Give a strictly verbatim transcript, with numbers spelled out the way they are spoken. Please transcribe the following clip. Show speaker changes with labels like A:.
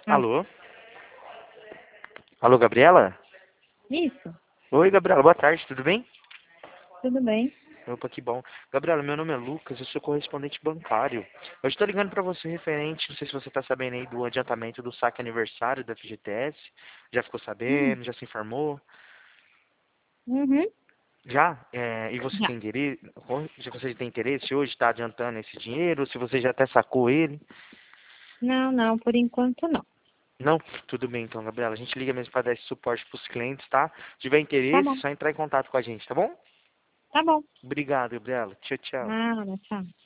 A: Ah,
B: Alô? Alô, Gabriela?
A: isso,
B: Oi, Gabriela, boa tarde, tudo bem?
A: tudo bem.
B: Opa, que bom. Gabriela, meu nome é Lucas, eu sou correspondente bancário. Eu estou ligando para você referente, não sei se você está sabendo aí do adiantamento do saque aniversário da F G T S. Já ficou
A: Hum,
B: sabendo, já se informou?
A: uhum,
B: Já? É, e você
A: já.
B: tem interesse, se você tem interesse hoje, está adiantando esse dinheiro, ou se você já até sacou ele?
A: Não, não, por enquanto não.
B: Não? Tudo bem então, Gabriela. A gente liga mesmo para dar esse suporte para os clientes, tá? Se tiver
A: Tá
B: interesse,
A: bom,
B: é só entrar em contato com a gente, tá bom?
A: tá bom.
B: Obrigado, Gabriela. Tchau, tchau.
A: Nada, tchau.